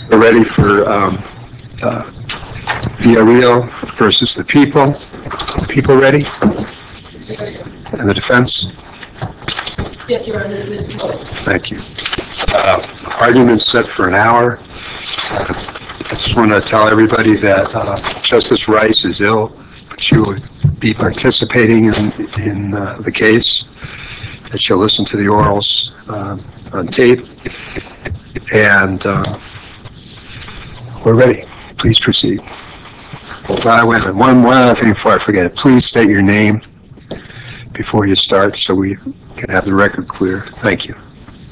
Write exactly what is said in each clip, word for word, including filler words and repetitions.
We're ready for um, uh, Villarreal versus the people. People ready? And the defense? Yes, Your Honor. Thank you. Uh, argument set for an hour. Uh, I just want to tell everybody that uh, Justice Rice is ill, but she will be participating in, in uh, the case, that she'll listen to the orals uh, on tape. And uh, we're ready. Please proceed. Uh, wait a minute. One, one other thing before I forget it. Please state your name before you start so we can have the record clear. Thank you.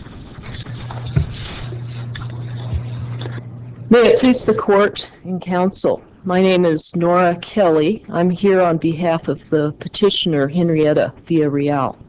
May it please the court and counsel. My name is Nora Kelly. I'm here on behalf of the petitioner Henrietta Villarreal.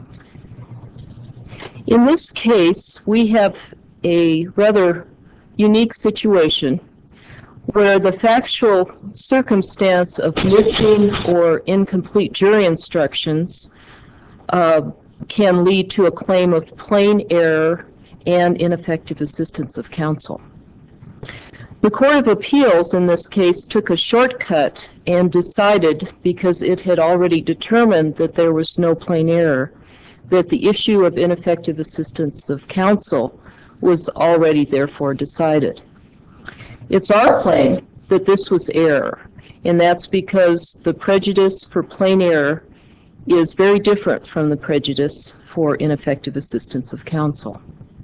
In this case, we have a rather unique situation where the factual circumstance of missing or incomplete jury instructions uh, can lead to a claim of plain error and ineffective assistance of counsel. The Court of Appeals in this case took a shortcut and decided, because it had already determined that there was no plain error, that the issue of ineffective assistance of counsel was already therefore decided. It's our claim that this was error, and that's because the prejudice for plain error is very different from the prejudice for ineffective assistance of counsel.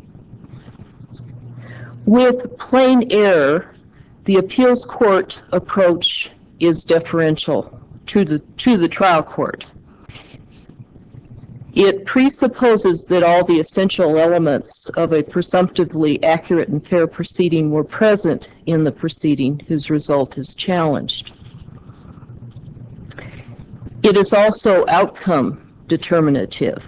With plain error, the appeals court approach is deferential to the, to the trial court. It presupposes that all the essential elements of a presumptively accurate and fair proceeding were present in the proceeding whose result is challenged. It is also outcome determinative.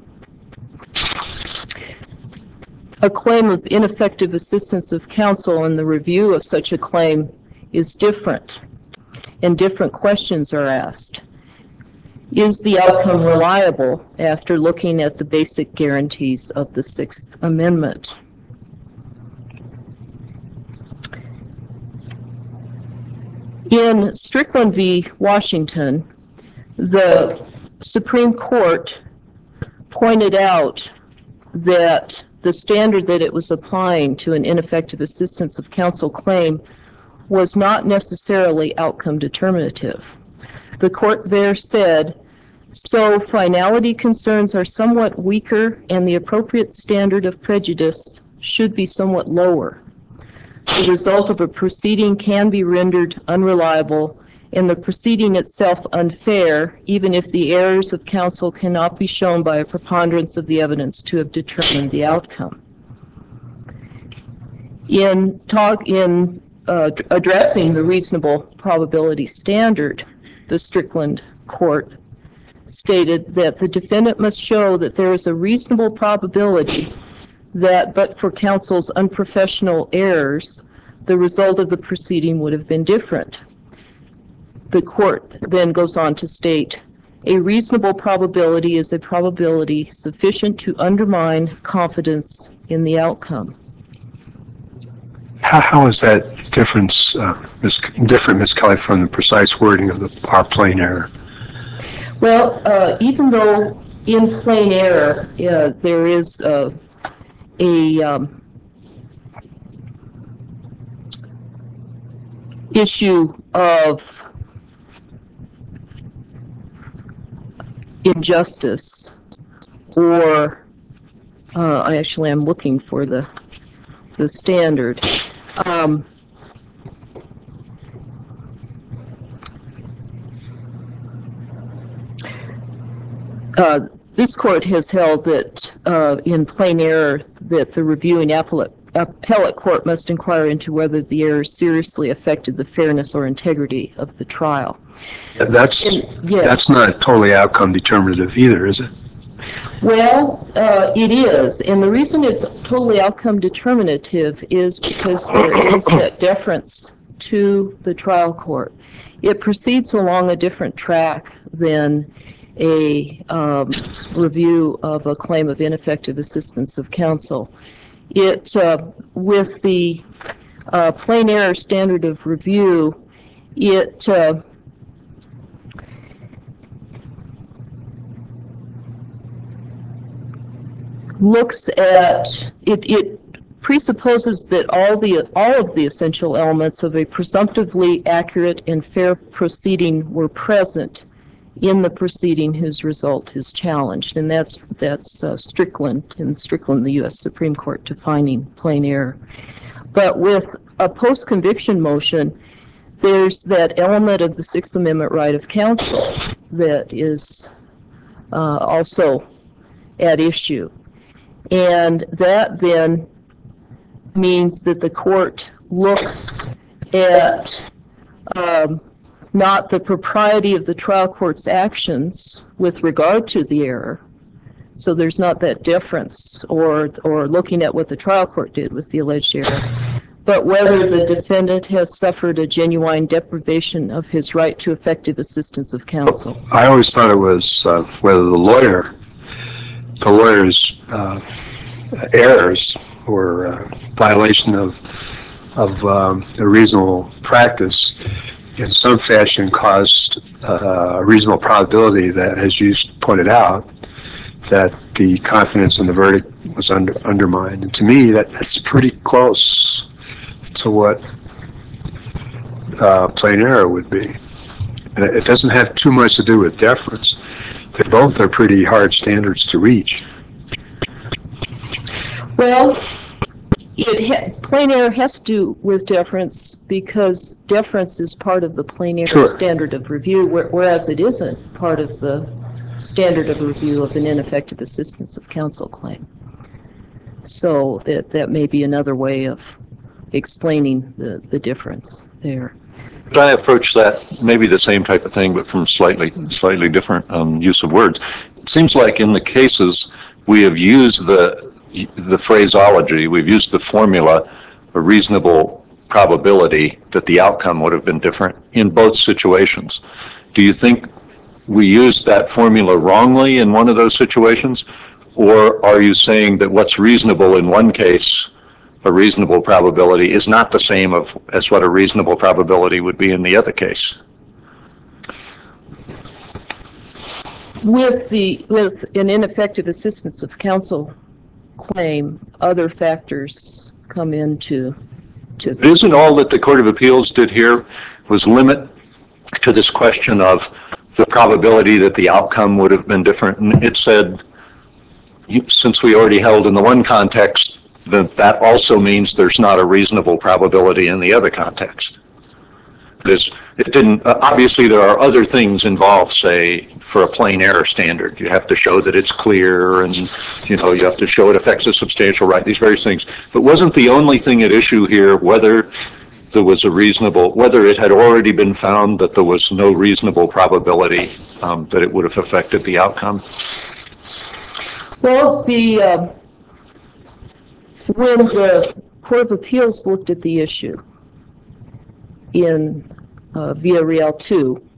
A claim of ineffective assistance of counsel and the review of such a claim is different, and different questions are asked. Is the outcome reliable after looking at the basic guarantees of the Sixth Amendment? In Strickland v. Washington, the Supreme Court pointed out that the standard that it was applying to an ineffective assistance of counsel claim was not necessarily outcome determinative. The court there said, so finality concerns are somewhat weaker and the appropriate standard of prejudice should be somewhat lower. The result of a proceeding can be rendered unreliable and the proceeding itself unfair, even if the errors of counsel cannot be shown by a preponderance of the evidence to have determined the outcome. In talk in uh, addressing the reasonable probability standard, the Strickland court stated that the defendant must show that there is a reasonable probability that, but for counsel's unprofessional errors, the result of the proceeding would have been different. The court then goes on to state, a reasonable probability is a probability sufficient to undermine confidence in the outcome. How, how is that difference, uh, Miz different, Miz Kelly, from the precise wording of the, our plain error? Well, uh, even though in plain error uh, there is uh, a um, issue of injustice, or uh, I actually am looking for the the standard. Um, uh, this court has held that uh, in plain error that the reviewing appellate, appellate court must inquire into whether the error seriously affected the fairness or integrity of the trial. That's, and, yes. That's not totally outcome determinative either, is it? Well, uh, it is, and the reason it's totally outcome determinative is because there is that deference to the trial court. It proceeds along a different track than a um, review of a claim of ineffective assistance of counsel. It, uh, with the uh, plain error standard of review, it uh, looks at, it, it presupposes that all the all of the essential elements of a presumptively accurate and fair proceeding were present in the proceeding whose result is challenged, and that's that's uh, Strickland, in Strickland, the U S Supreme Court defining plain error. But with a post-conviction motion, there's that element of the Sixth Amendment right of counsel that is uh, also at issue, and that then means that the court looks at um, not the propriety of the trial court's actions with regard to the error. So there's not that difference, or or looking at what the trial court did with the alleged error, but whether the defendant has suffered a genuine deprivation of his right to effective assistance of counsel. I always thought it was uh, whether the lawyer, the lawyer's uh, errors or uh, violation of of um, a reasonable practice in some fashion caused uh, a reasonable probability that, as you pointed out, that the confidence in the verdict was under, undermined. And to me, that, that's pretty close to what uh, plain error would be. And it doesn't have too much to do with deference. They both are pretty hard standards to reach. Well, it ha- plain error has to do with deference because deference is part of the plain error Sure. standard of review, wh- whereas it isn't part of the standard of review of an ineffective assistance of counsel claim. So that that may be another way of explaining the, the difference there. Could I approach that, maybe the same type of thing, but from slightly slightly different um, use of words? It seems like in the cases we have used the the phraseology, we've used the formula, a reasonable probability that the outcome would have been different in both situations. Do you think we used that formula wrongly in one of those situations? Or are you saying that what's reasonable in one case, a reasonable probability, is not the same of, as what a reasonable probability would be in the other case? With the with an ineffective assistance of counsel claim, other factors come into to. Isn't all that the Court of Appeals did here was limit to this question of the probability that the outcome would have been different? And it said, you, since we already held in the one context, that that also means there's not a reasonable probability in the other context. This, it didn't, uh, obviously there are other things involved, say, for a plain error standard. You have to show that it's clear, and you know, you have to show it affects a substantial right, these various things. But wasn't the only thing at issue here whether there was a reasonable, whether it had already been found that there was no reasonable probability um, that it would have affected the outcome? Well, the uh, when the Court of Appeals looked at the issue in uh, Villarreal two,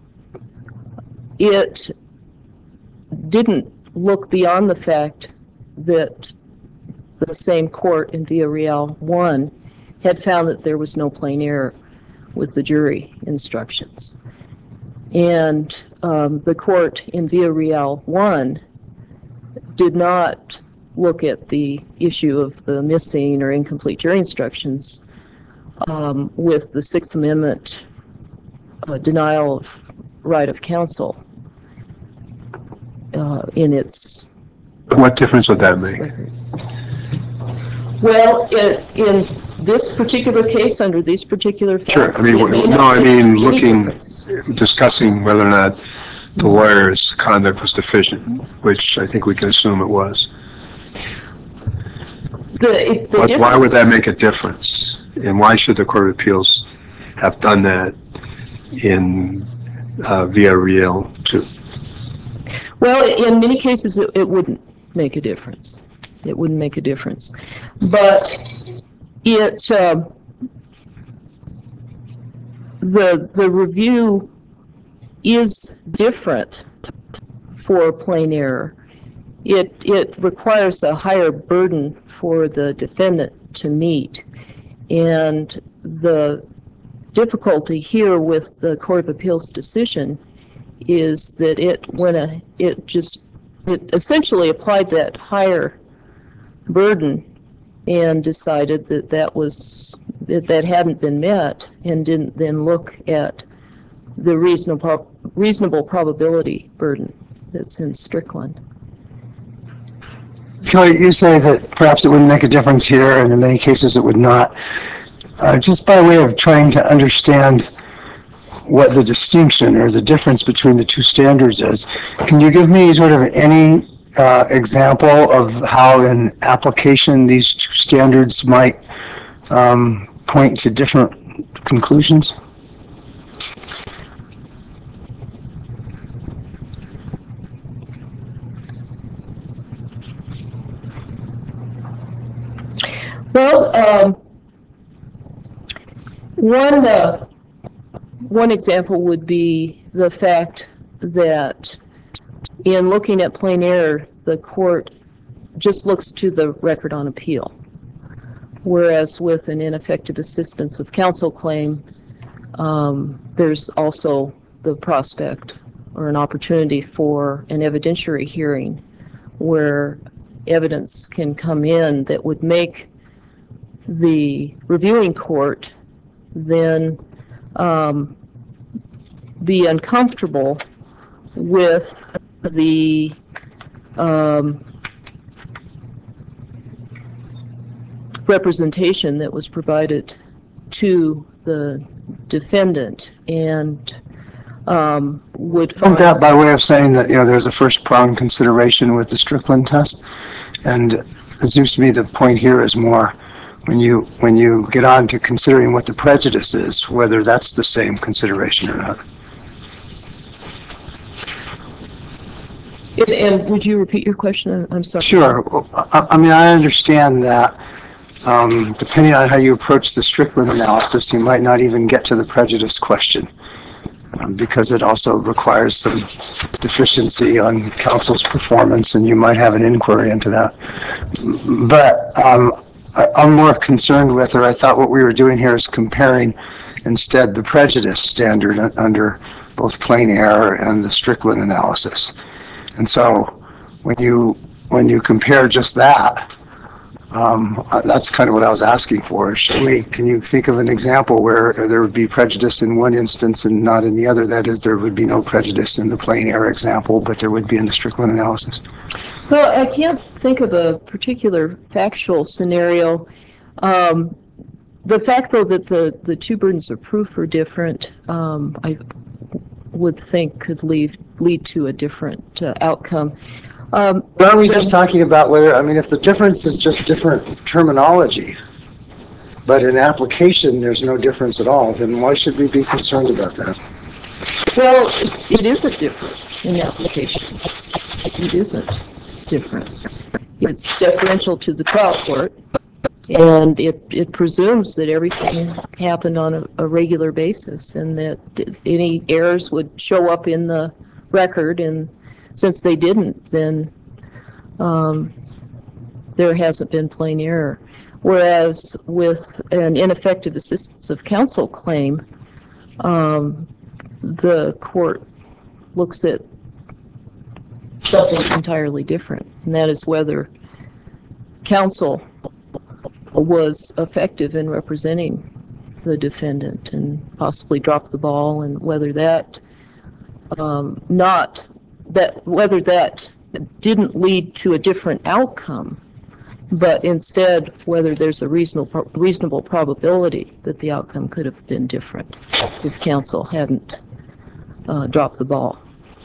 it didn't look beyond the fact that the same court in Villarreal one had found that there was no plain error with the jury instructions. And um, the court in Villarreal one did not look at the issue of the missing or incomplete jury instructions um, with the Sixth Amendment uh, denial of right of counsel uh, in its What difference would that make? record. Well, it, in this particular case, under these particular facts, Sure. I mean, it may no, not I make mean, any looking, difference. discussing whether or not the lawyer's conduct was deficient, which I think we can assume it was. The, it, the But why would difference- that make a difference? And why should the Court of Appeals have done that in uh, Villarreal two? Well, in many cases, it, it wouldn't make a difference. It wouldn't make a difference. But it, uh, the, the review is different for plain error. It, it requires a higher burden for the defendant to meet. And the difficulty here with the Court of Appeals decision is that it went a, it just, it essentially applied that higher burden and decided that that was, that that hadn't been met, and didn't then look at the reasonable, reasonable probability burden that's in Strickland. So you say that perhaps it wouldn't make a difference here, and in many cases it would not. Uh, just by way of trying to understand what the distinction or the difference between the two standards is, can you give me sort of any uh, example of how in application these two standards might um, point to different conclusions? Well, um, one uh, one example would be the fact that in looking at plain error, the court just looks to the record on appeal, whereas with an ineffective assistance of counsel claim, um, there's also the prospect or an opportunity for an evidentiary hearing where evidence can come in that would make the reviewing court then um, be uncomfortable with the um, representation that was provided to the defendant, and um, would Isn't find that by way of saying that, you know, there's a first prong consideration with the Strickland test? And it seems to me the point here is more when you when you get on to considering what the prejudice is, whether that's the same consideration or not. And, and would you repeat your question? I'm sorry. Sure. I, I mean, I understand that um, depending on how you approach the Strickland analysis, you might not even get to the prejudice question um, because it also requires some deficiency on counsel's performance, and you might have an inquiry into that. But um, I, I'm more concerned with, or I thought what we were doing here is comparing instead the prejudice standard under both plain error and the Strickland analysis. And so when you when you compare just that, um, that's kind of what I was asking for. Should we, can you think of an example where there would be prejudice in one instance and not in the other? That is, there would be no prejudice in the plain error example, but there would be in the Strickland analysis. Well, I can't think of a particular factual scenario. Um, the fact, though, that the, the two burdens of proof are different, um, I would think could lead, lead to a different uh, outcome. Um, But aren't we just talking about whether, I mean, if the difference is just different terminology, but in application there's no difference at all, then why should we be concerned about that? Well, it isn't different in application. It isn't different. It's deferential to the trial court, and it, it presumes that everything happened on a, a regular basis, and that any errors would show up in the record, and since they didn't, then um, there hasn't been plain error. Whereas with an ineffective assistance of counsel claim, um, the court looks at something entirely different, and that is whether counsel was effective in representing the defendant and possibly dropped the ball, and whether that um, not that whether that didn't lead to a different outcome, but instead whether there's a reasonable reasonable probability that the outcome could have been different if counsel hadn't uh, dropped the ball.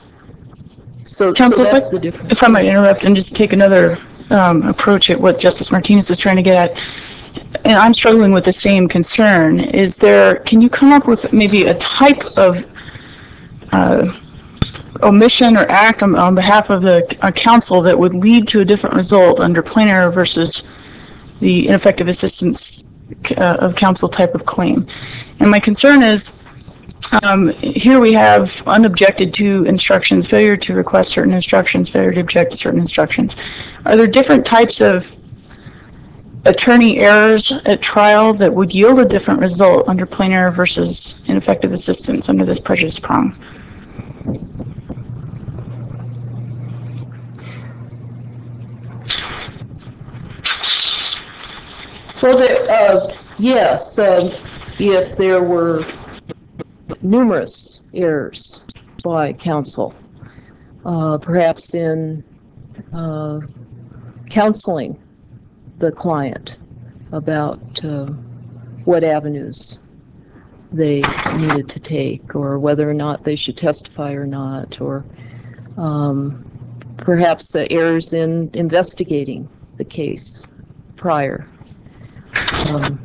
So, Counsel, so that's if, the I, difference. if I might interrupt and just take another um, approach at what Justice Martinez is trying to get at, and I'm struggling with the same concern. Is there? Can you come up with maybe a type of uh, omission or act on, on behalf of the uh, counsel that would lead to a different result under plain error versus the ineffective assistance uh, of counsel type of claim? And my concern is, Um, here we have unobjected to instructions, failure to request certain instructions, failure to object to certain instructions. Are there different types of attorney errors at trial that would yield a different result under plain error versus ineffective assistance under this prejudice prong? Well, there, uh, yes, um, if there were numerous errors by counsel, uh, perhaps in uh, counseling the client about uh, what avenues they needed to take, or whether or not they should testify or not, or um, perhaps uh, errors in investigating the case prior. Um,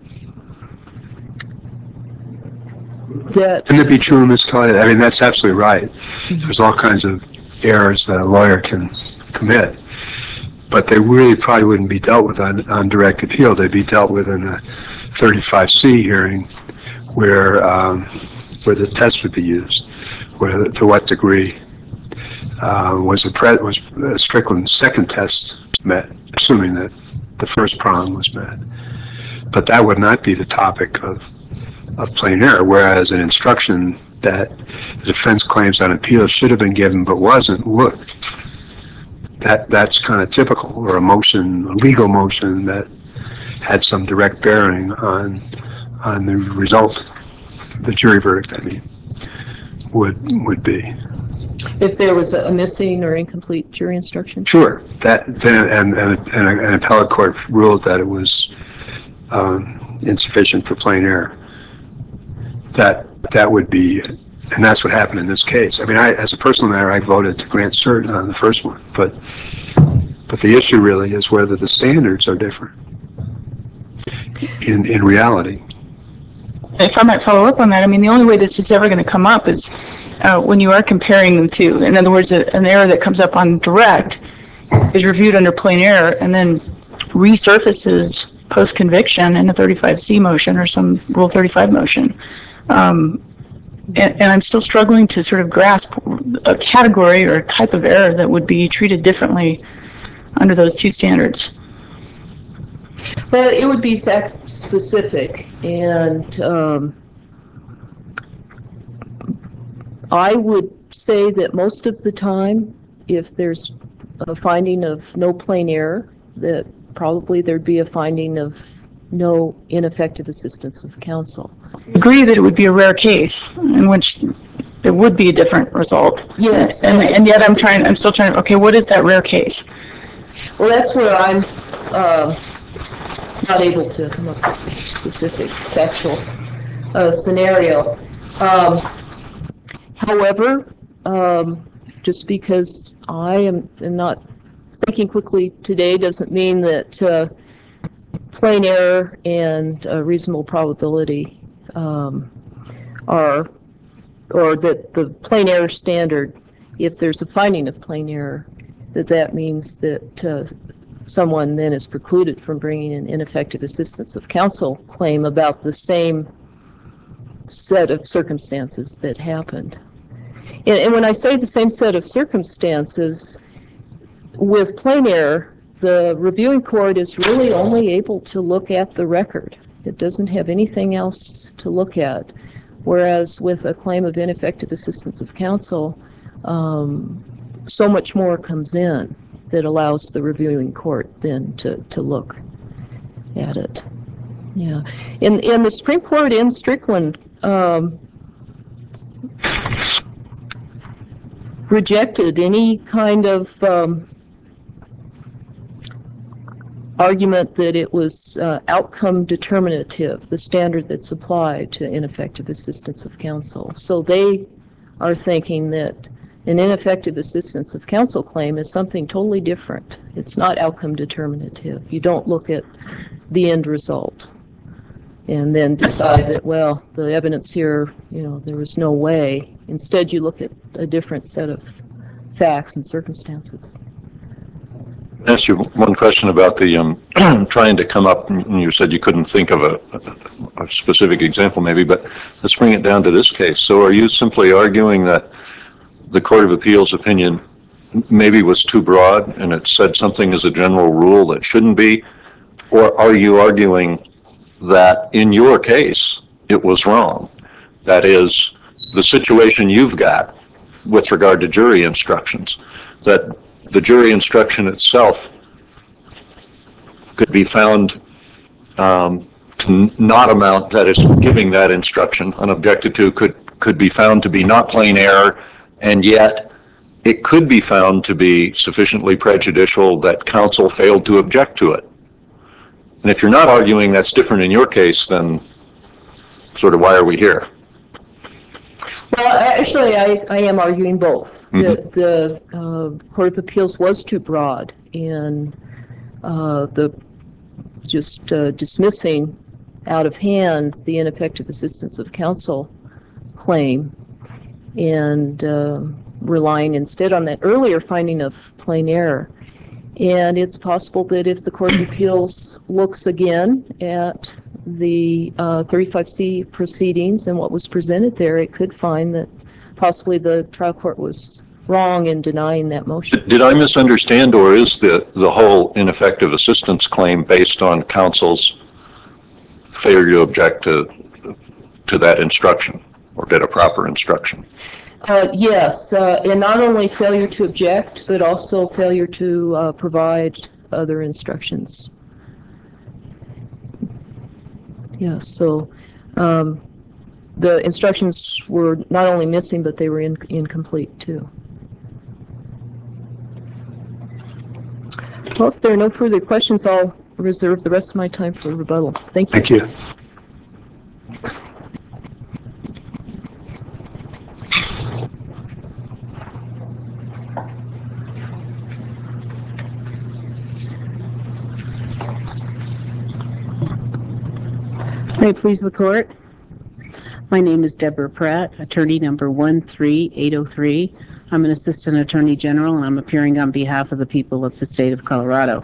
that Couldn't it be true, Miz Kelly? I mean, that's absolutely right. There's all kinds of errors that a lawyer can commit, but they really probably wouldn't be dealt with on, on direct appeal. They'd be dealt with in a thirty-five C hearing, where um, where the test would be used, where to what degree uh, was a pre- was Strickland's second test met, assuming that the first prong was met. But that would not be the topic of of plain error, whereas an instruction that the defense claims on appeal should have been given but wasn't would. That that's kind of typical, or a motion, a legal motion that had some direct bearing on on the result, the jury verdict, I mean, would would be. if there was a missing or incomplete jury instruction? Sure, that then and and, and an appellate court ruled that it was um, insufficient for plain error. That that would be, and that's what happened in this case. I mean, I, as a personal matter, I voted to grant cert on the first one, but but the issue really is whether the standards are different in in reality. If I might follow up on that, I mean, the only way this is ever going to come up is uh, when you are comparing them to, in other words, a, an error that comes up on direct is reviewed under plain error and then resurfaces post-conviction in a thirty-five C motion or some Rule thirty-five motion. Um, and, and I'm still struggling to sort of grasp a category or a type of error that would be treated differently under those two standards. But it would be fact specific, and um, I would say that most of the time, if there's a finding of no plain error, that probably there'd be a finding of no ineffective assistance of counsel. Agree that it would be a rare case in which there would be a different result. Yes. And, and yet I'm trying, I'm still trying, okay, what is that rare case? Well, that's where I'm uh, not able to come up with a specific factual uh, scenario. Um, however, um, just because I am, am not thinking quickly today doesn't mean that uh, plain error and uh, reasonable probability um, are, or that the plain error standard, if there's a finding of plain error, that that means that uh, someone then is precluded from bringing an ineffective assistance of counsel claim about the same set of circumstances that happened. And, and when I say the same set of circumstances, with plain error, the reviewing court is really only able to look at the record. It doesn't have anything else to look at. Whereas with a claim of ineffective assistance of counsel, um, so much more comes in that allows the reviewing court then to, to look at it. Yeah. In, in the Supreme Court in Strickland, um, rejected any kind of um, argument that it was uh, outcome determinative, the standard that's applied to ineffective assistance of counsel. So they are thinking that an ineffective assistance of counsel claim is something totally different. It's not outcome determinative. You don't look at the end result and then decide that, well, the evidence here, you know, there was no way. Instead, you look at a different set of facts and circumstances. I asked you one question about the um, trying to come up, and you said you couldn't think of a, a specific example maybe, but let's bring it down to this case. So are you simply arguing that the Court of Appeals opinion maybe was too broad and it said something as a general rule that shouldn't be Or are you arguing that in your case, it was wrong? That is, the situation you've got with regard to jury instructions, that the jury instruction itself could be found um, to not amount, that is, giving that instruction unobjected to, could, could be found to be not plain error, and yet it could be found to be sufficiently prejudicial that counsel failed to object to it. And if you're not arguing that's different in your case, then sort of why are we here? Well, actually, I, I am arguing both. Mhm. That the uh, Court of Appeals was too broad in uh, the just uh, dismissing out of hand the ineffective assistance of counsel claim and uh, relying instead on that earlier finding of plain error. And it's possible that if the Court of Appeals looks again at the uh, thirty-five C proceedings and what was presented there, it could find that possibly the trial court was wrong in denying that motion. Did I misunderstand, or is the, the whole ineffective assistance claim based on counsel's failure to object to, to that instruction or get a proper instruction? Uh, yes, uh, and not only failure to object, but also failure to uh, provide other instructions. Yeah, so um, the instructions were not only missing, but they were in, incomplete too. Well, if there are no further questions, I'll reserve the rest of my time for rebuttal. Thank you. Thank you. May it please the court. My name is Deborah Pratt, attorney number one three eight oh three. I'm an assistant attorney general, and I'm appearing on behalf of the people of the state of Colorado.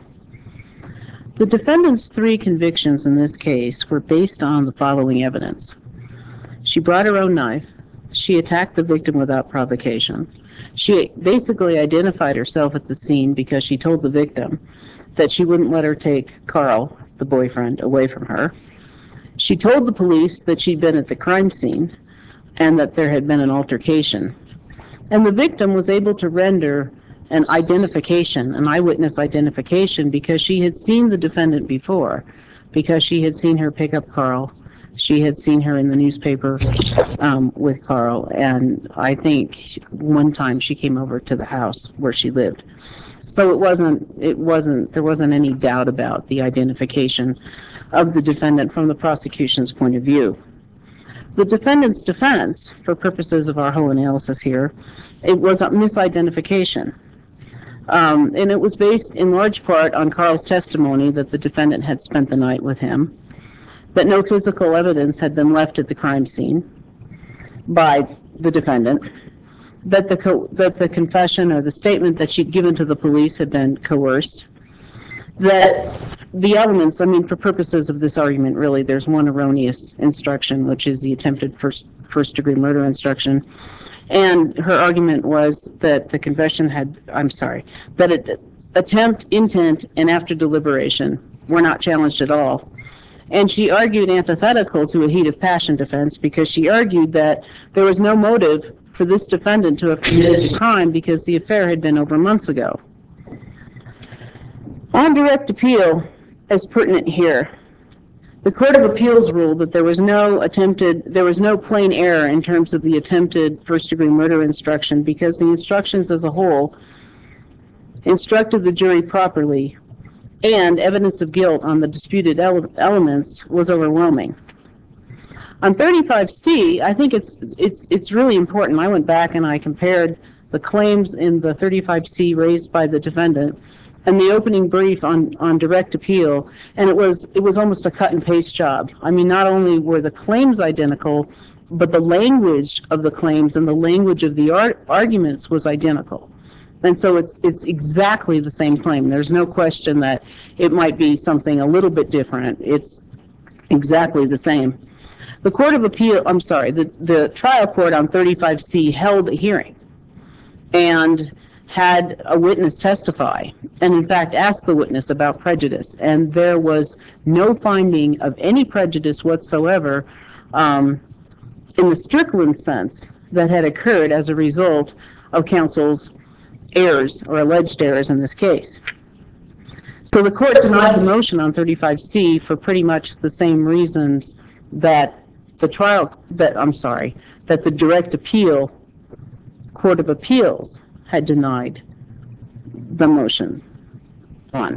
The defendant's three convictions in this case were based on the following evidence. She brought her own knife. She attacked the victim without provocation. She basically identified herself at the scene because she told the victim that she wouldn't let her take Carl, the boyfriend, away from her. She told the police that she'd been at the crime scene and that there had been an altercation. And the victim was able to render an identification, an eyewitness identification, because she had seen the defendant before, because she had seen her pick up Carl. She had seen her in the newspaper um, with Carl, and I think one time she came over to the house where she lived. So it wasn't, it wasn't, there wasn't any doubt about the identification of the defendant from the prosecution's point of view. The defendant's defense, for purposes of our whole analysis here, it was a misidentification. Um, and it was based in large part on Carl's testimony that the defendant had spent the night with him, that no physical evidence had been left at the crime scene by the defendant, that the co- that the confession or the statement that she'd given to the police had been coerced, that the elements, I mean, for purposes of this argument, really, there's one erroneous instruction, which is the attempted first first degree murder instruction. And her argument was that the confession had, I'm sorry, that it, attempt, intent, and after deliberation were not challenged at all. And she argued antithetical to a heat of passion defense because she argued that there was no motive for this defendant to have committed the crime because the affair had been over months ago. On direct appeal, as pertinent here, the Court of Appeals ruled that there was no attempted, there was no plain error in terms of the attempted first-degree murder instruction because the instructions as a whole instructed the jury properly and evidence of guilt on the disputed ele- elements was overwhelming. On thirty-five C, I think it's it's it's really important. I went back and I compared the claims in the thirty-five C raised by the defendant and the opening brief on, on direct appeal, and it was it was almost a cut and paste job. I mean, not only were the claims identical, but the language of the claims and the language of the ar- arguments was identical. And so it's it's exactly the same claim. There's no question that it might be something a little bit different. It's exactly the same. The Court of Appeal, I'm sorry, the, the trial court on thirty-five C held a hearing and had a witness testify. and in fact asked the witness about prejudice, and there was no finding of any prejudice whatsoever um, in the Strickland sense that had occurred as a result of counsel's errors or alleged errors in this case. So the court denied the motion on thirty-five C for pretty much the same reasons that the trial, that, I'm sorry, that the direct appeal Court of Appeals had denied the motion on.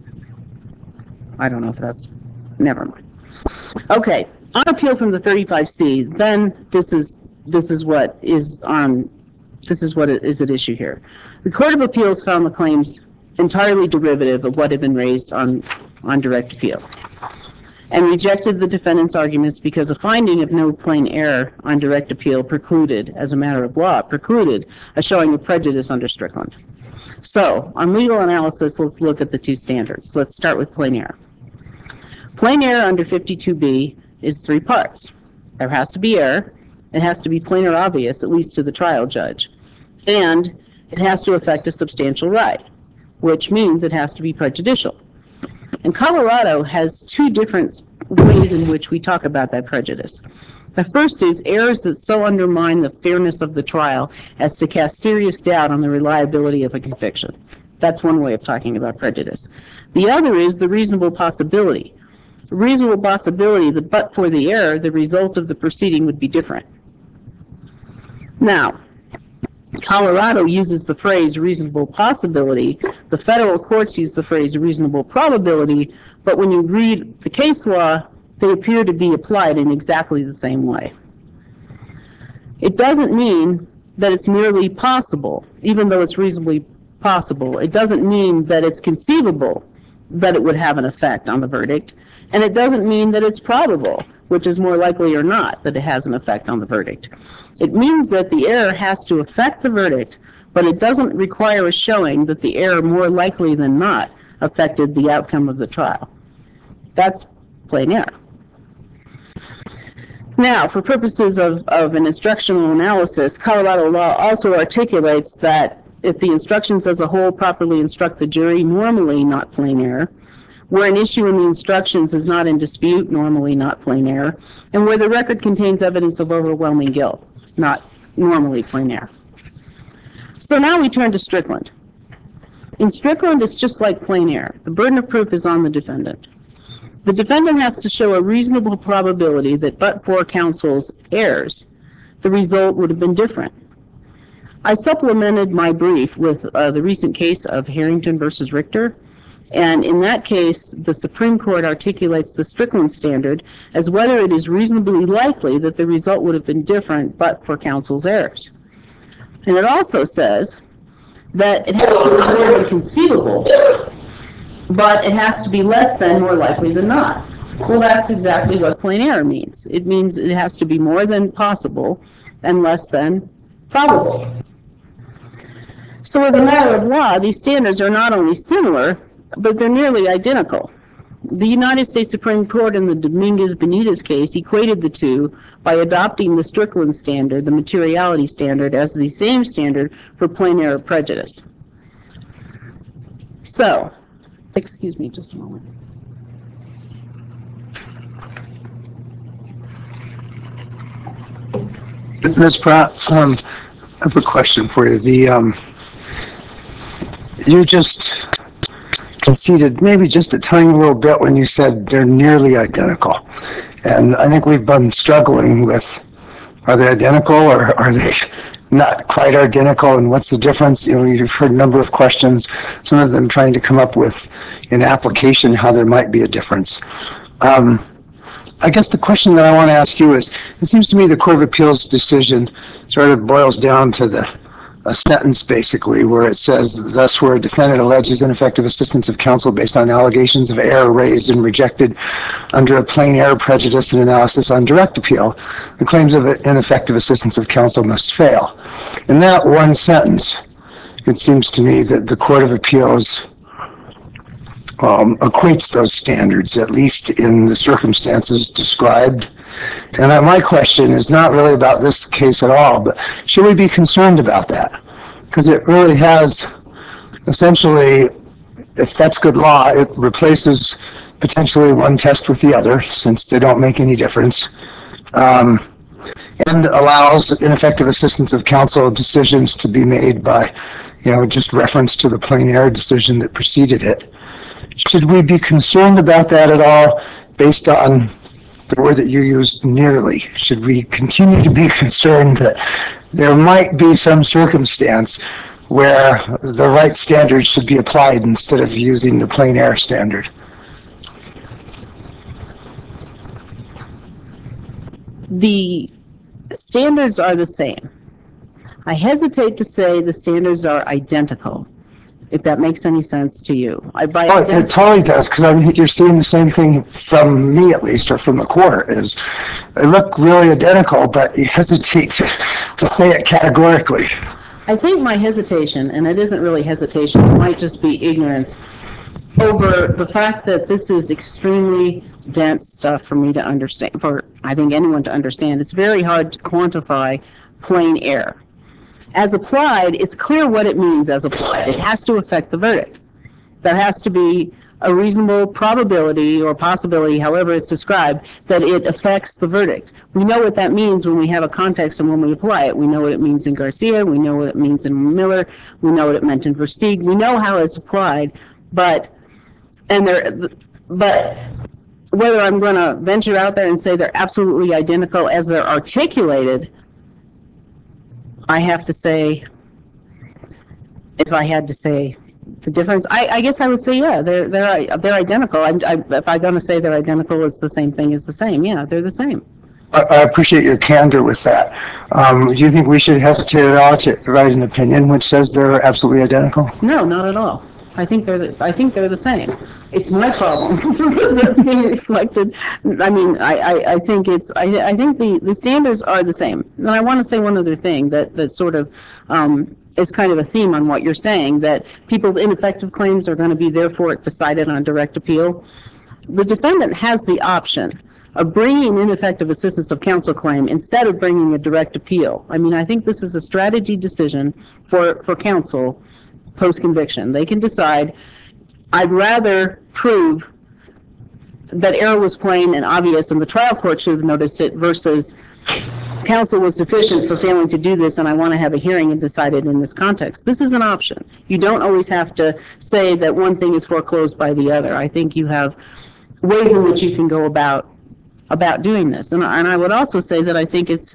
I don't know if that's, never mind. Okay, on appeal from the thirty-five C, then this is, this is what is on, this is what is at issue here. The Court of Appeals found the claims entirely derivative of what had been raised on, on direct appeal, and rejected the defendant's arguments because a finding of no plain error on direct appeal precluded, as a matter of law, precluded a showing of prejudice under Strickland. So, on legal analysis, let's look at the two standards. Let's start with plain error. Plain error under fifty-two B is three parts. There has to be error, it has to be plain or obvious, at least to the trial judge, and it has to affect a substantial right, which means it has to be prejudicial. And Colorado has two different ways in which we talk about that prejudice. The first is errors that so undermine the fairness of the trial as to cast serious doubt on the reliability of a conviction. That's one way of talking about prejudice. The other is the reasonable possibility. The reasonable possibility that but for the error, the result of the proceeding would be different. Now, Colorado uses the phrase reasonable possibility. The federal courts use the phrase reasonable probability, but when you read the case law, they appear to be applied in exactly the same way. It doesn't mean that it's merely possible, even though it's reasonably possible. It doesn't mean that it's conceivable that it would have an effect on the verdict, and it doesn't mean that it's probable, which is more likely or not that it has an effect on the verdict. It means that the error has to affect the verdict, but it doesn't require a showing that the error more likely than not affected the outcome of the trial. That's plain error. Now, for purposes of, of an instructional analysis, Colorado law also articulates that if the instructions as a whole properly instruct the jury, normally not plain error, where an issue in the instructions is not in dispute, normally not plain error, and where the record contains evidence of overwhelming guilt, not normally plain error. So now we turn to Strickland. In Strickland, it's just like plain error. The burden of proof is on the defendant. The defendant has to show a reasonable probability that but for counsel's errors, the result would have been different. I supplemented my brief with uh, the recent case of Harrington versus Richter. And in that case, the Supreme Court articulates the Strickland standard as whether it is reasonably likely that the result would have been different but for counsel's errors. And it also says that it has to be more than conceivable, but it has to be less than more likely than not. Well, that's exactly what plain error means. It means it has to be more than possible and less than probable. So as a matter of law, these standards are not only similar, but they're nearly identical. The United States Supreme Court in the Dominguez-Benitez case equated the two by adopting the Strickland standard, the materiality standard, as the same standard for plain error prejudice. So, excuse me just a moment. Miz Pratt, um, I have a question for you. The, um, you just conceded maybe just a tiny little bit when you said they're nearly identical. And I think we've been struggling with, are they identical or are they not quite identical, and what's the difference? You know, you've heard a number of questions, some of them trying to come up with in application how there might be a difference. Um, I guess the question that I want to ask you is, it seems to me the Court of Appeals decision sort of boils down to the a sentence basically where it says, thus where a defendant alleges ineffective assistance of counsel based on allegations of error raised and rejected under a plain error prejudice and analysis on direct appeal, the claims of ineffective assistance of counsel must fail. In that one sentence, it seems to me that the Court of Appeals um, equates those standards, at least in the circumstances described. And my question is not really about this case at all, but should we be concerned about that? Because it really has essentially if that's good law, it replaces potentially one test with the other, since they don't make any difference. Um, and allows ineffective assistance of counsel decisions to be made by, you know, just reference to the plain error decision that preceded it. Should we be concerned about that at all, based on the word that you used, nearly? Should we continue to be concerned that there might be some circumstance where the right standard should be applied instead of using the plain error standard? The standards are the same. I hesitate to say the standards are identical, if that makes any sense to you. I by Oh, it ident- totally does, because I mean, you're seeing the same thing from me, at least, or from the court, is they look really identical, but you hesitate to, to say it categorically. I think my hesitation, and it isn't really hesitation, it might just be ignorance, over the fact that this is extremely dense stuff for me to understand, for I think anyone to understand. It's very hard to quantify plain error. As applied, it's clear what it means as applied. It has to affect the verdict. There has to be a reasonable probability or possibility, however it's described, that it affects the verdict. We know what that means when we have a context and when we apply it. We know what it means in Garcia. We know what it means in Miller. We know what it meant in Versteeg. We know how it's applied, but and there, but whether I'm going to venture out there and say they're absolutely identical as they're articulated, I have to say, if I had to say the difference, I, I guess I would say, yeah, they're they're they're identical. I, I, if I'm going to say they're identical, it's the same thing as the same. Yeah, they're the same. I, I appreciate your candor with that. Um, do you think we should hesitate at all to write an opinion which says they're absolutely identical? No, not at all. I think they're the, I think they're the same. It's my problem that's being reflected. I mean, I, I, I think it's I, I think the, the standards are the same. And I want to say one other thing that that sort of um, is kind of a theme on what you're saying, that people's ineffective claims are going to be therefore decided on direct appeal. The defendant has the option of bringing ineffective assistance of counsel claim instead of bringing a direct appeal. I mean, I think this is a strategy decision for, for counsel post-conviction. They can decide, I'd rather prove that error was plain and obvious and the trial court should have noticed it, versus counsel was deficient for failing to do this and I want to have a hearing and decide it in this context. This is an option. You don't always have to say that one thing is foreclosed by the other. I think you have ways in which you can go about about doing this. And, and I would also say that I think it's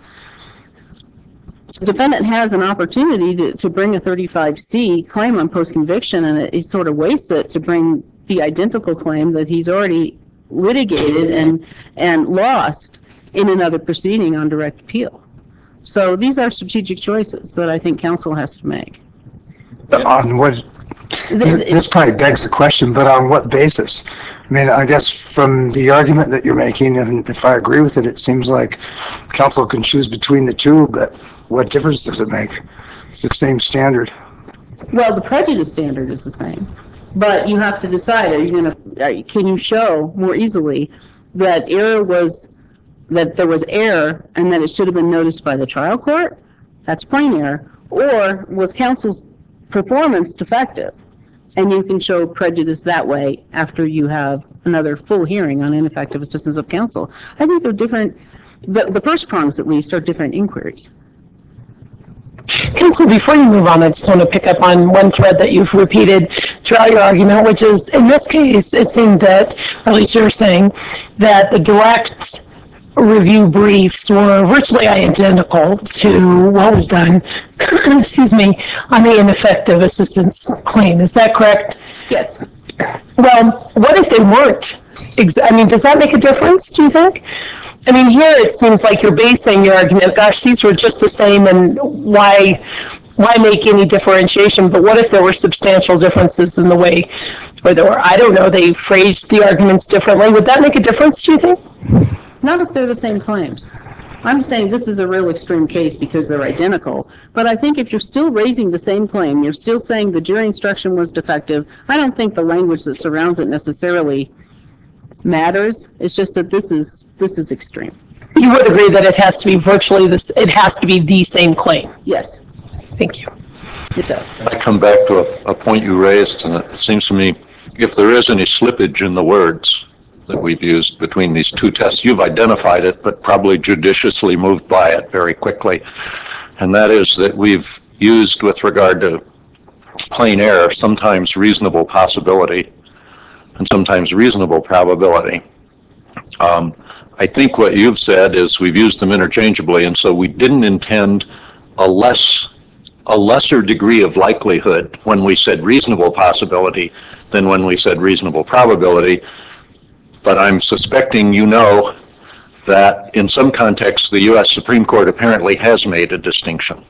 the defendant has an opportunity to, to bring a thirty-five C claim on post-conviction, and it, it sort of wastes it to bring the identical claim that he's already litigated and and lost in another proceeding on direct appeal. So these are strategic choices that I think counsel has to make. On what, this probably begs the question, but on what basis? I mean, I guess from the argument that you're making, and if I agree with it, it seems like counsel can choose between the two, but what difference does it make? It's the same standard. Well, the prejudice standard is the same, but you have to decide, are you going to, can you show more easily that error was, that there was error and that it should have been noticed by the trial court? That's plain error. Or was counsel's performance defective? And you can show prejudice that way after you have another full hearing on ineffective assistance of counsel. I think they're different, the, the first prongs at least are different inquiries. Counsel, before you move on, I just want to pick up on one thread that you've repeated throughout your argument, which is, in this case, it seemed that, or at least you're saying, that the direct review briefs were virtually identical to what was done, excuse me, on the ineffective assistance claim. Is that correct? Yes. Well, what if they weren't? Ex- I mean, does that make a difference, do you think? I mean, here it seems like you're basing your argument, gosh, these were just the same, and why why make any differentiation? But what if there were substantial differences in the way, or there were, I don't know, they phrased the arguments differently? Would that make a difference, do you think? Not if they're the same claims. I'm saying this is a real extreme case because they're identical. But I think if you're still raising the same claim, you're still saying the jury instruction was defective, I don't think the language that surrounds it necessarily matters. It's just that this is this is extreme. You would agree that it has to be virtually this, it has to be the same claim? Yes, Thank you. it does. I come back to a, a point you raised, and it seems to me if there is any slippage in the words that we've used between these two tests, you've identified it, but probably judiciously moved by it very quickly. And that is that we've used, with regard to plain error, sometimes reasonable possibility and sometimes reasonable probability. Um, I think what you've said is we've used them interchangeably, and so we didn't intend a less a lesser degree of likelihood when we said reasonable possibility than when we said reasonable probability. But I'm suspecting you know that in some contexts the U S Supreme Court apparently has made a distinction.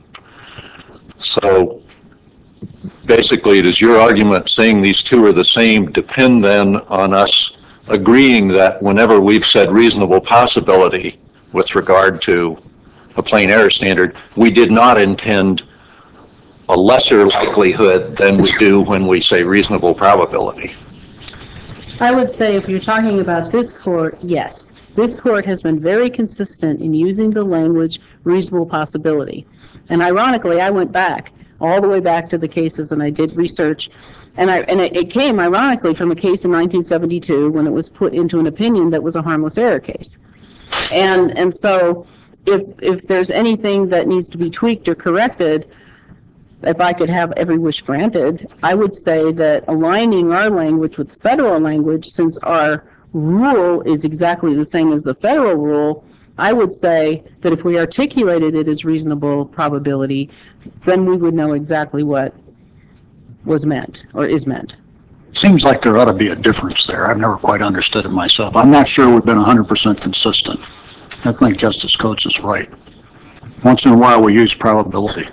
So basically, does your argument saying these two are the same depend then on us agreeing that whenever we've said reasonable possibility with regard to a plain error standard, we did not intend a lesser likelihood than we do when we say reasonable probability? I would say if you're talking about this court, yes. This court has been very consistent in using the language reasonable possibility. And ironically, I went back all the way back to the cases and I did research, and I and it, it came ironically from a case in nineteen seventy-two when it was put into an opinion that was a harmless error case. And and so if if there's anything that needs to be tweaked or corrected, if I could have every wish granted, I would say that aligning our language with the federal language, since our rule is exactly the same as the federal rule, I would say that if we articulated it as reasonable probability, then we would know exactly what was meant or is meant. Seems like there ought to be a difference there. I've never quite understood it myself. I'm not sure we've been one hundred percent consistent. I think Justice Coates is right. Once in a while we use probability.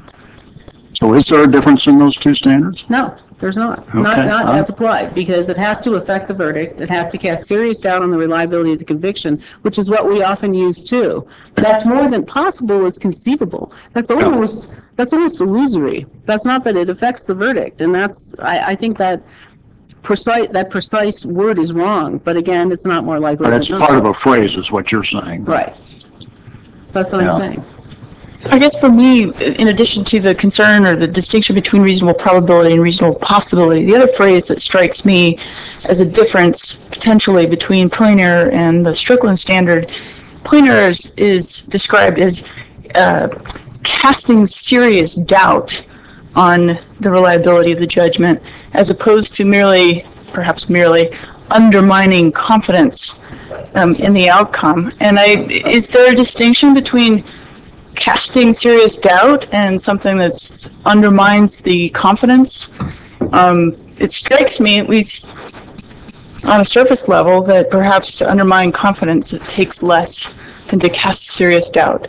So is there a difference in those two standards? No, there's not. Not, Okay. not Uh, as applied, because it has to affect the verdict. It has to cast serious doubt on the reliability of the conviction, which is what we often use too. That's more than possible is conceivable. That's almost, that's almost illusory. That's not that it affects the verdict. And that's, I, I think that precise, that precise word is wrong. But again, it's not more likely. But it's than part not. of a phrase is what you're saying. Right. That's what Yeah. I'm saying. I guess for me, in addition to the concern or the distinction between reasonable probability and reasonable possibility, the other phrase that strikes me as a difference potentially between plain error and the Strickland standard, plain error is, is described as uh, casting serious doubt on the reliability of the judgment, as opposed to merely, perhaps merely, undermining confidence um, in the outcome. And I, is there a distinction between casting serious doubt and something that's undermines the confidence? Um, it strikes me, at least on a surface level, that perhaps to undermine confidence, it takes less than to cast serious doubt.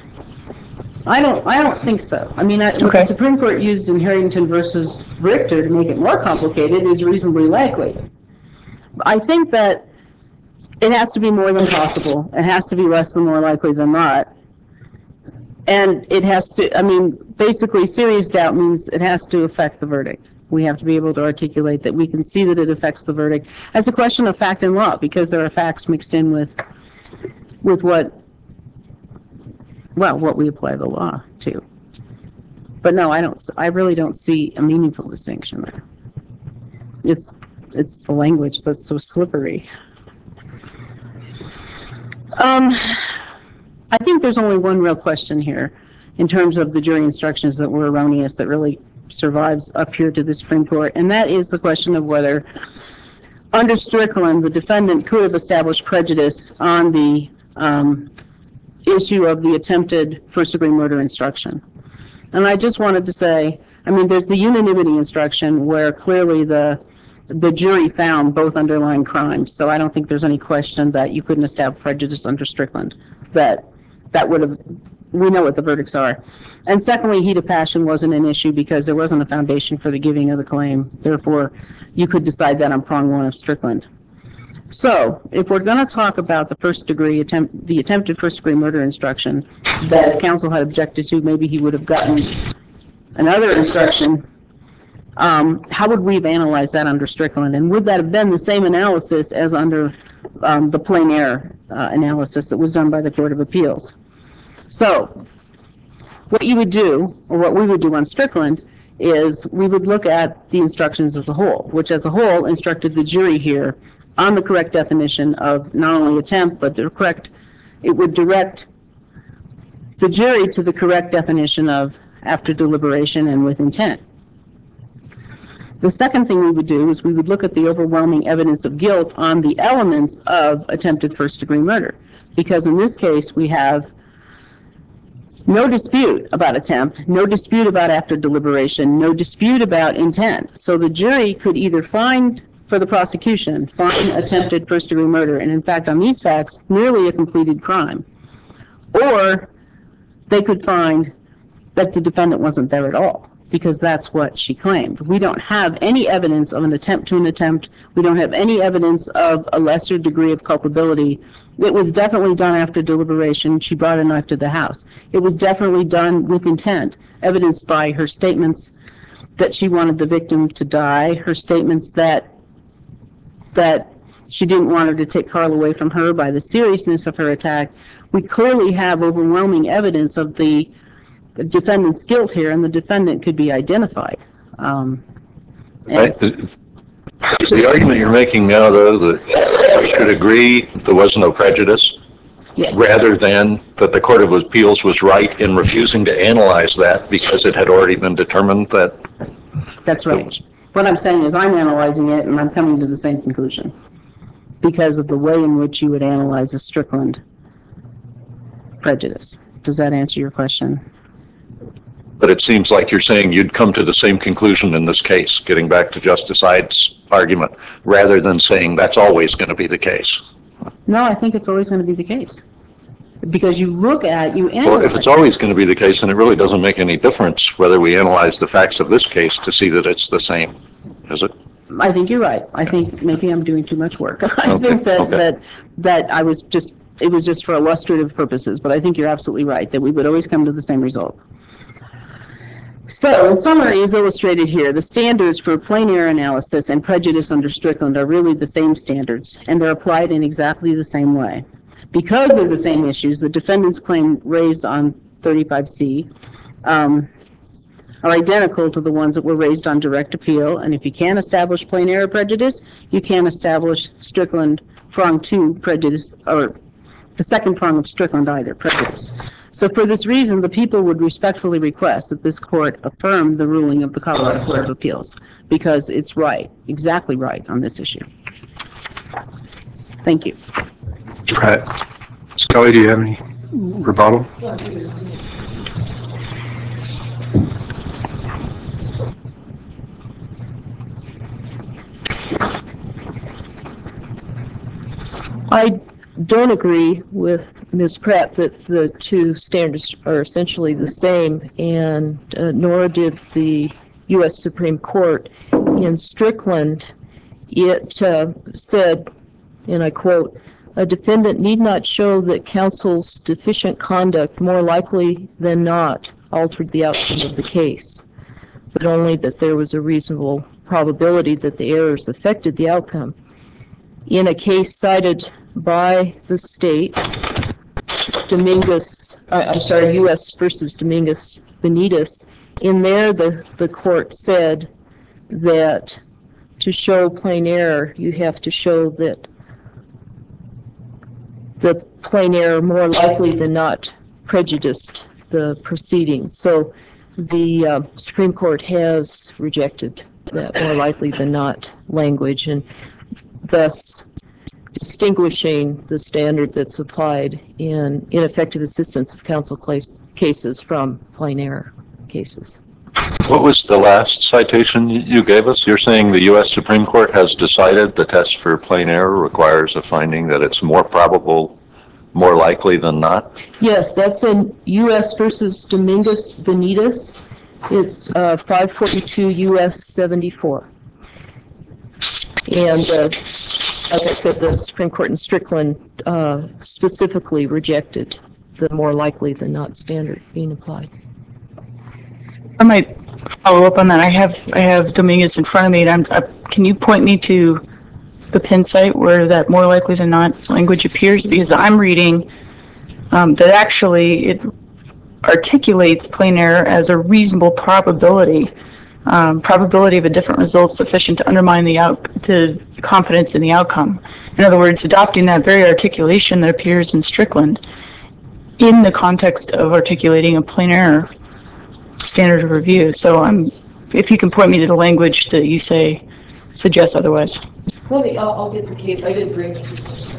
I don't, I don't think so. I mean, I, what Okay. the Supreme Court used in Harrington versus Richter to make it more complicated is reasonably likely. I think that it has to be more than possible. It has to be less than more likely than not. And it has to, I mean, basically serious doubt means it has to affect the verdict. We have to be able to articulate that we can see that it affects the verdict as a question of fact and law, because there are facts mixed in with, with what, well, what we apply the law to. But no, I don't, I really don't see a meaningful distinction there. It's, it's the language that's so slippery. Um, I think there's only one real question here in terms of the jury instructions that were erroneous that really survives up here to the Supreme Court, and that is the question of whether under Strickland the defendant could have established prejudice on the um, issue of the attempted first-degree murder instruction. And I just wanted to say, I mean, there's the unanimity instruction where clearly the the jury found both underlying crimes, so I don't think there's any question that you couldn't establish prejudice under Strickland. That that would have, we know what the verdicts are. And secondly, heat of passion wasn't an issue because there wasn't a foundation for the giving of the claim. Therefore, you could decide that on prong one of Strickland. So, if we're going to talk about the first degree attempt, the attempted first degree murder instruction that if counsel had objected to, maybe he would have gotten another instruction. Um, how would we have analyzed that under Strickland? And would that have been the same analysis as under um, the plain error uh, analysis that was done by the Court of Appeals? So, what you would do, or what we would do on Strickland, is we would look at the instructions as a whole, which as a whole instructed the jury here on the correct definition of not only attempt, but the correct, it would direct the jury to the correct definition of after deliberation and with intent. The second thing we would do is we would look at the overwhelming evidence of guilt on the elements of attempted first-degree murder. Because in this case, we have no dispute about attempt, no dispute about after deliberation, no dispute about intent. So the jury could either find, for the prosecution, find attempted first-degree murder, and in fact, on these facts, nearly a completed crime. Or they could find that the defendant wasn't there at all, because that's what she claimed. We don't have any evidence of an attempt to an attempt. We don't have any evidence of a lesser degree of culpability. It was definitely done after deliberation. She brought a knife to the house. It was definitely done with intent, evidenced by her statements that she wanted the victim to die, her statements that that she didn't want her to take Carl away from her by the seriousness of her attack. We clearly have overwhelming evidence of the the defendant's guilt here, and the defendant could be identified. Um, and Right. Is the argument you're making now, though, that we should agree there was no prejudice, yes, rather than that the Court of Appeals was right in refusing to analyze that because it had already been determined that? that's right. What I'm saying is I'm analyzing it, and I'm coming to the same conclusion because of the way in which you would analyze a Strickland prejudice. Does that answer your question? But it seems like you're saying you'd come to the same conclusion in this case, getting back to Justice Hyde's argument, rather than saying that's always going to be the case. No, I think it's always going to be the case. Because you look at, you analyze. Well, if it's always going to be the case, then it really doesn't make any difference whether we analyze the facts of this case to see that it's the same, is it? I think you're right. I think maybe I'm doing too much work. I Okay, think that, okay. that, that I was just, it was just for illustrative purposes, but I think you're absolutely right, that we would always come to the same result. So, in summary, as illustrated here, the standards for plain error analysis and prejudice under Strickland are really the same standards, and they're applied in exactly the same way. Because they're the same issues, the defendant's claim raised on thirty-five C um, are identical to the ones that were raised on direct appeal, and if you can't establish plain error prejudice, you can't establish Strickland prong two prejudice, or the second prong of Strickland either, prejudice. So for this reason, the people would respectfully request that this court affirm the ruling of the Colorado Court of Appeals, because it's right, exactly right on this issue. Thank you. Pratt. Scully, do you have any rebuttal? I don't agree with Miz Pratt that the two standards are essentially the same, and uh, nor did the U S Supreme Court. In Strickland, it uh, said, and I quote, "A defendant need not show that counsel's deficient conduct more likely than not altered the outcome of the case, but only that there was a reasonable probability that the errors affected the outcome." In a case cited by the state, Dominguez, uh, I'm sorry, U S versus Dominguez Benitez, in there the, the court said that to show plain error, you have to show that the plain error more likely than not prejudiced the proceedings. So the uh, Supreme Court has rejected that more likely than not language, and thus distinguishing the standard that's applied in ineffective assistance of counsel cases from plain error cases. What was the last citation you gave us? You're saying the U S Supreme Court has decided the test for plain error requires a finding that it's more probable, more likely than not? Yes, that's in U S versus Dominguez Benitez. It's uh, five forty-two U S seventy-four. And uh, like I said, the Supreme Court in Strickland uh, specifically rejected the more likely than not standard being applied. I might follow up on that. I have I have Dominguez in front of me. And I'm, I, can you point me to the Penn site where that more likely than not language appears? Because I'm reading um, that actually it articulates plain error as a reasonable probability um, probability of a different result sufficient to undermine the out, the confidence in the outcome. In other words, adopting that very articulation that appears in Strickland in the context of articulating a plain error standard of review. So I'm, if you can point me to the language that you say suggests otherwise. Let me, I'll, I'll get the case. I didn't bring the case.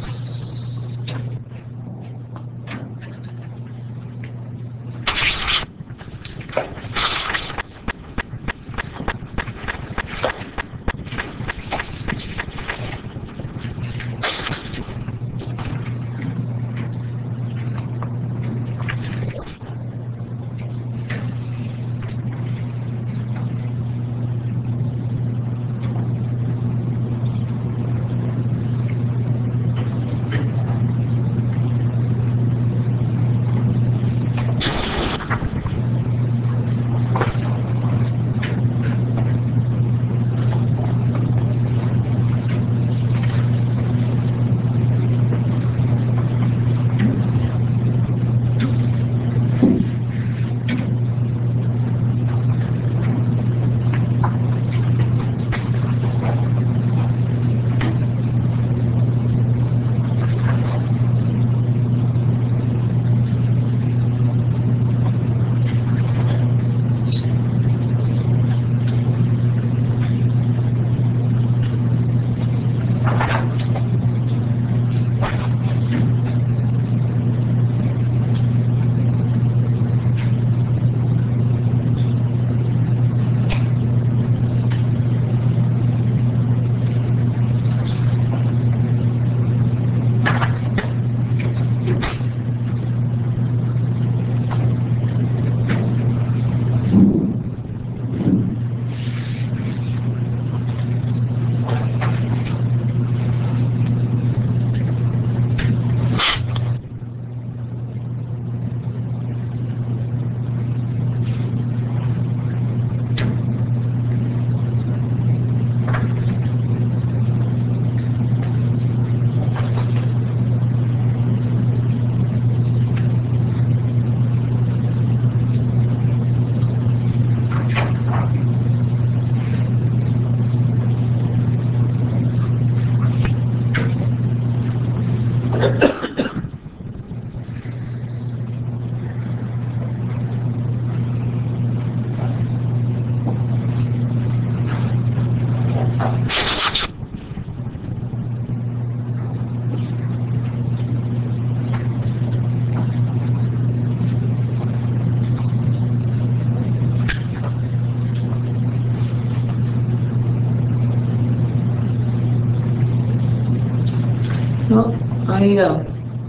Well, I, uh,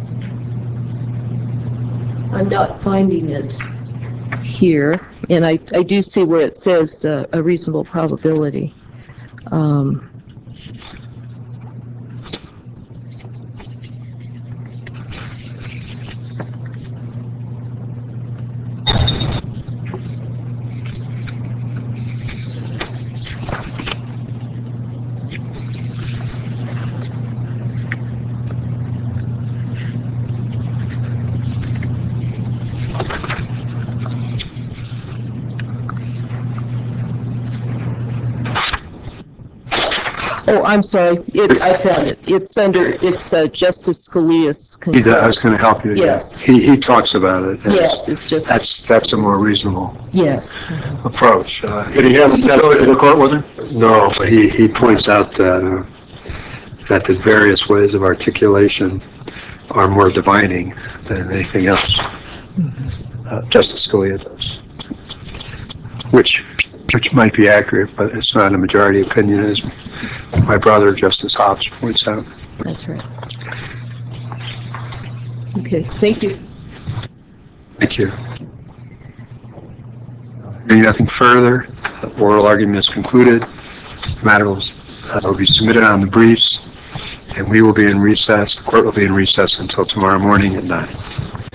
I'm not finding it here, and I, I do see where it says uh, a reasonable probability. Um, Oh, I'm sorry. It, I found it. It's under, it's uh, Justice Scalia's He does- I was concurrence. going to help you. Yes. He, he talks about it. as- Yes, it's just, That's, that's a more reasonable yes. approach. Uh, Did he have to go to the court with him? No, but he, he points out that, uh, that the various ways of articulation are more dividing than anything else. Uh, Justice Scalia does. Which, which might be accurate, but it's not a majority opinion, as my brother, Justice Hobbs, points out. That's right. Okay, thank you. Thank you. Hearing nothing further, the oral argument is concluded. The matter will, uh, will be submitted on the briefs, and we will be in recess, the court will be in recess until tomorrow morning at nine.